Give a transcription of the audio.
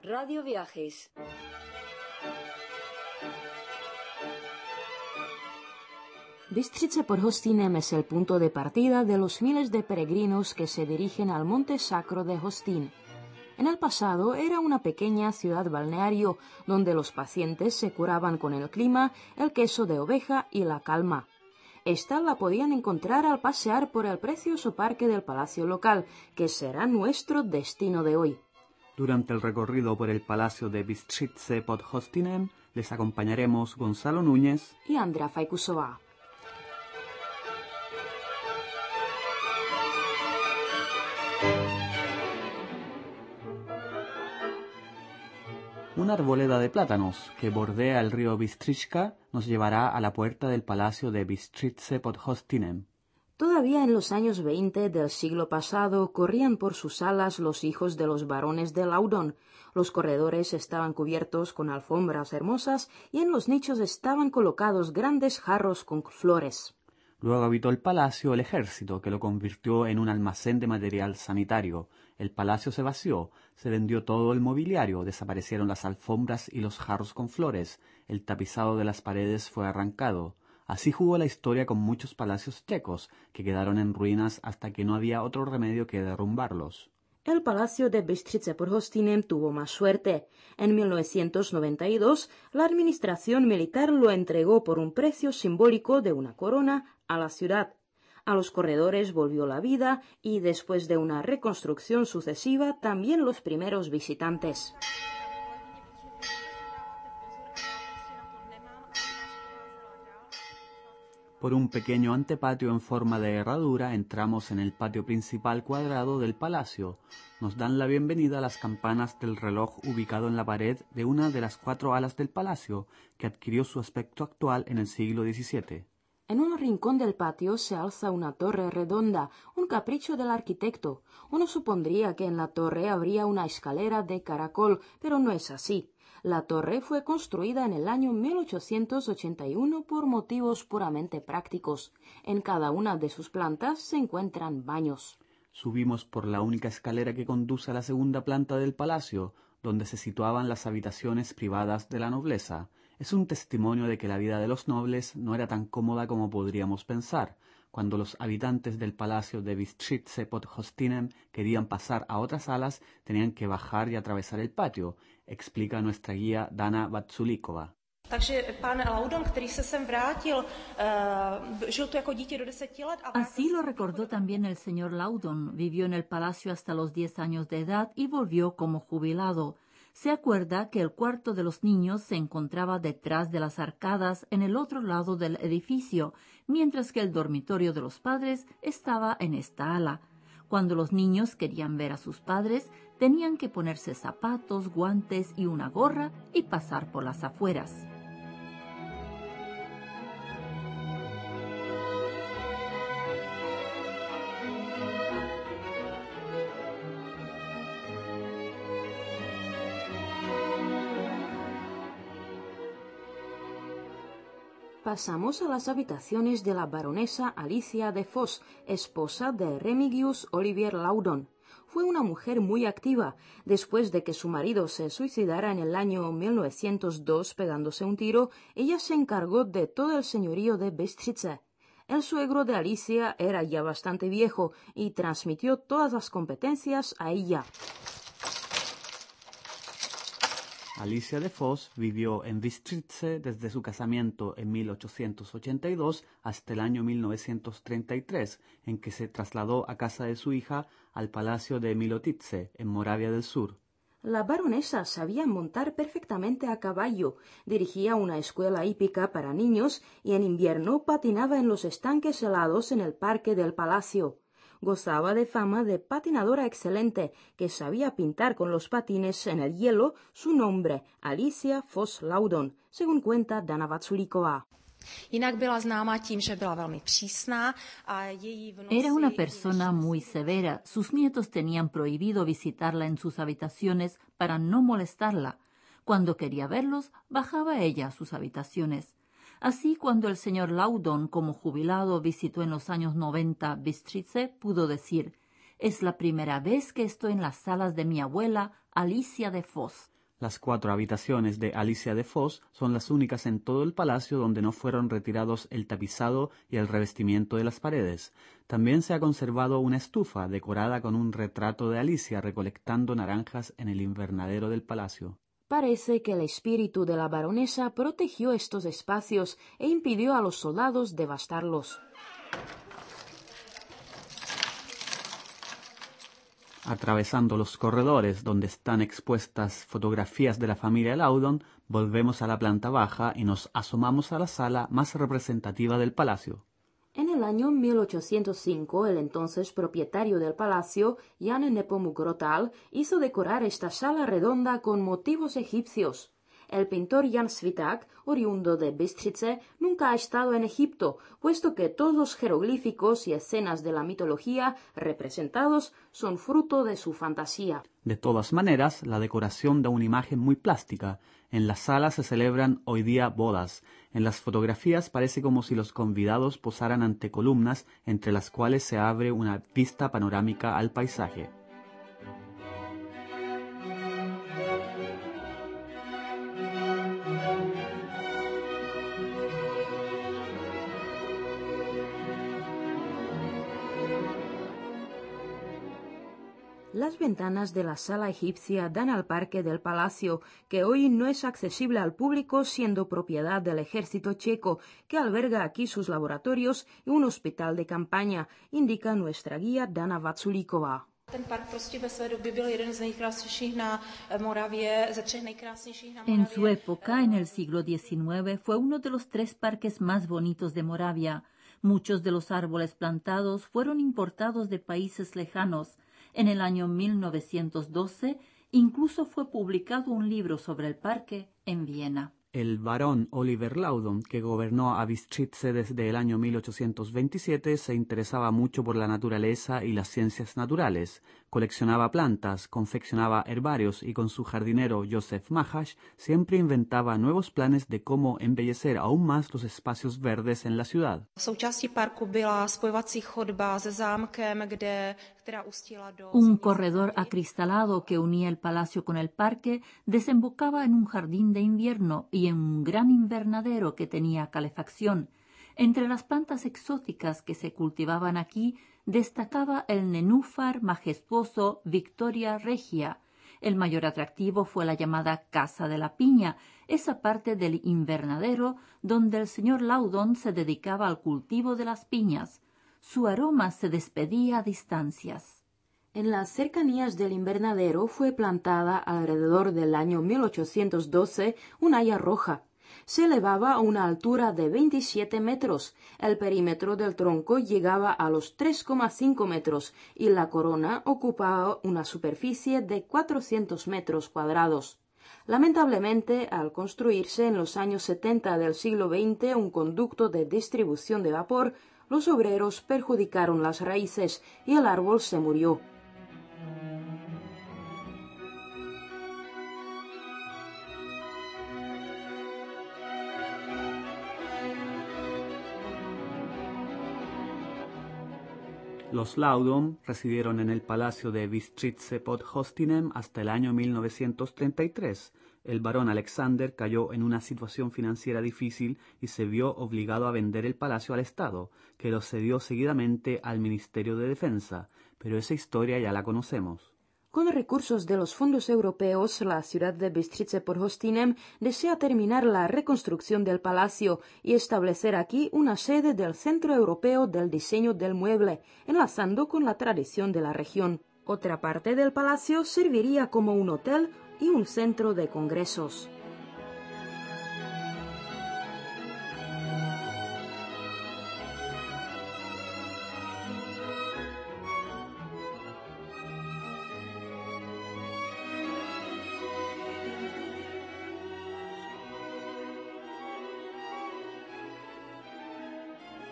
Radio Viajes. Bystřice pod Hostinem es el punto de partida de los miles de peregrinos que se dirigen al Monte Sacro de Hostin. En el pasado era una pequeña ciudad balneario donde los pacientes se curaban con el clima, el queso de oveja y la calma. Esta la podían encontrar al pasear por el precioso parque del palacio local, que será nuestro destino de hoy. Durante el recorrido por el palacio de Bystřice pod Hostinem les acompañaremos Gonzalo Núñez y Andrea Fajkusová. Una arboleda de plátanos que bordea el río Bystřička nos llevará a la puerta del palacio de Bystřice pod Hostinem. Todavía en los años 20 del siglo pasado corrían por sus alas los hijos de los barones de Laudon. Los corredores estaban cubiertos con alfombras hermosas y en los nichos estaban colocados grandes jarros con flores. Luego habitó el palacio el ejército, que lo convirtió en un almacén de material sanitario. El palacio se vació, se vendió todo el mobiliario, desaparecieron las alfombras y los jarros con flores, el tapizado de las paredes fue arrancado. Así jugó la historia con muchos palacios checos, que quedaron en ruinas hasta que no había otro remedio que derrumbarlos. El palacio de Bystřice pod Hostinem tuvo más suerte. En 1992, la administración militar lo entregó por un precio simbólico de una corona a la ciudad. A los corredores volvió la vida y después de una reconstrucción sucesiva también los primeros visitantes. Por un pequeño antepatio en forma de herradura entramos en el patio principal cuadrado del palacio. Nos dan la bienvenida las campanas del reloj ubicado en la pared de una de las 4 alas del palacio, que adquirió su aspecto actual en el siglo XVII. En un rincón del patio se alza una torre redonda, un capricho del arquitecto. Uno supondría que en la torre habría una escalera de caracol, pero no es así. La torre fue construida en el año 1881 por motivos puramente prácticos. En cada una de sus plantas se encuentran baños. Subimos por la única escalera que conduce a la segunda planta del palacio, donde se situaban las habitaciones privadas de la nobleza. Es un testimonio de que la vida de los nobles no era tan cómoda como podríamos pensar. Cuando los habitantes del palacio de Bystřice pod Hostinem querían pasar a otras salas, tenían que bajar y atravesar el patio, explica nuestra guía Dana Vatsulíková. Así lo recordó también el señor Laudon. Vivió en el palacio hasta los 10 años de edad y volvió como jubilado. Se acuerda que el cuarto de los niños se encontraba detrás de las arcadas en el otro lado del edificio, mientras que el dormitorio de los padres estaba en esta ala. Cuando los niños querían ver a sus padres, tenían que ponerse zapatos, guantes y una gorra y pasar por las afueras. Pasamos a las habitaciones de la baronesa Alicia de Vos, esposa de Remigius Olivier Laudon. Fue una mujer muy activa. Después de que su marido se suicidara en el año 1902 pegándose un tiro, ella se encargó de todo el señorío de Bystřice. El suegro de Alicia era ya bastante viejo y transmitió todas las competencias a ella. Alicia de Vos vivió en Bystřice desde su casamiento en 1882 hasta el año 1933, en que se trasladó a casa de su hija al palacio de Milotice, en Moravia del Sur. La baronesa sabía montar perfectamente a caballo, dirigía una escuela hípica para niños y en invierno patinaba en los estanques helados en el parque del palacio. Gozaba de fama de patinadora excelente, que sabía pintar con los patines en el hielo su nombre, Alicia Vos Laudon, según cuenta Dana Vatsulíková. Era una persona muy severa. Sus nietos tenían prohibido visitarla en sus habitaciones para no molestarla. Cuando quería verlos, bajaba ella a sus habitaciones. Así, cuando el señor Laudon, como jubilado, visitó en los años 90 Bystřice, pudo decir: «Es la primera vez que estoy en las salas de mi abuela, Alicia de Vos». Las 4 habitaciones de Alicia de Fos son las únicas en todo el palacio donde no fueron retirados el tapizado y el revestimiento de las paredes. También se ha conservado una estufa decorada con un retrato de Alicia recolectando naranjas en el invernadero del palacio. Parece que el espíritu de la baronesa protegió estos espacios e impidió a los soldados devastarlos. Atravesando los corredores donde están expuestas fotografías de la familia Laudon, volvemos a la planta baja y nos asomamos a la sala más representativa del palacio. En el año 1805, el entonces propietario del palacio, Jan Nepomuk Rothal, hizo decorar esta sala redonda con motivos egipcios. El pintor Jan Svitak, oriundo de Bystrice, nunca ha estado en Egipto, puesto que todos los jeroglíficos y escenas de la mitología representados son fruto de su fantasía. De todas maneras, la decoración da una imagen muy plástica. En la sala se celebran hoy día bodas. En las fotografías parece como si los convidados posaran ante columnas entre las cuales se abre una vista panorámica al paisaje. Las ventanas de la sala egipcia dan al parque del palacio, que hoy no es accesible al público siendo propiedad del ejército checo, que alberga aquí sus laboratorios y un hospital de campaña, indica nuestra guía Dana Vatsulíková. En su época, en el siglo XIX, fue uno de los 3 parques más bonitos de Moravia. Muchos de los árboles plantados fueron importados de países lejanos. En el año 1912, incluso fue publicado un libro sobre el parque en Viena. El barón Oliver Laudon, que gobernó a Bystrice desde el año 1827, se interesaba mucho por la naturaleza y las ciencias naturales. Coleccionaba plantas, confeccionaba herbarios y con su jardinero Joseph Machash siempre inventaba nuevos planes de cómo embellecer aún más los espacios verdes en la ciudad. Un corredor acristalado que unía el palacio con el parque desembocaba en un jardín de invierno y en un gran invernadero que tenía calefacción. Entre las plantas exóticas que se cultivaban aquí destacaba el nenúfar majestuoso Victoria regia. El mayor atractivo fue la llamada Casa de la Piña, esa parte del invernadero donde el señor Laudon se dedicaba al cultivo de las piñas. Su aroma se despedía a distancias. En las cercanías del invernadero fue plantada alrededor del año 1812 una haya roja. Se elevaba a una altura de 27 metros, el perímetro del tronco llegaba a los 3,5 metros y la corona ocupaba una superficie de 400 metros cuadrados. Lamentablemente, al construirse en los años 70 del siglo XX un conducto de distribución de vapor, los obreros perjudicaron las raíces y el árbol se murió. Los Laudon residieron en el palacio de Bystrice pod Hostinem hasta el año 1933. El barón Alexander cayó en una situación financiera difícil y se vio obligado a vender el palacio al Estado, que lo cedió seguidamente al Ministerio de Defensa, pero esa historia ya la conocemos. Con recursos de los fondos europeos, la ciudad de Bystrice pod Hostinem desea terminar la reconstrucción del palacio y establecer aquí una sede del Centro Europeo del Diseño del Mueble, enlazando con la tradición de la región. Otra parte del palacio serviría como un hotel y un centro de congresos.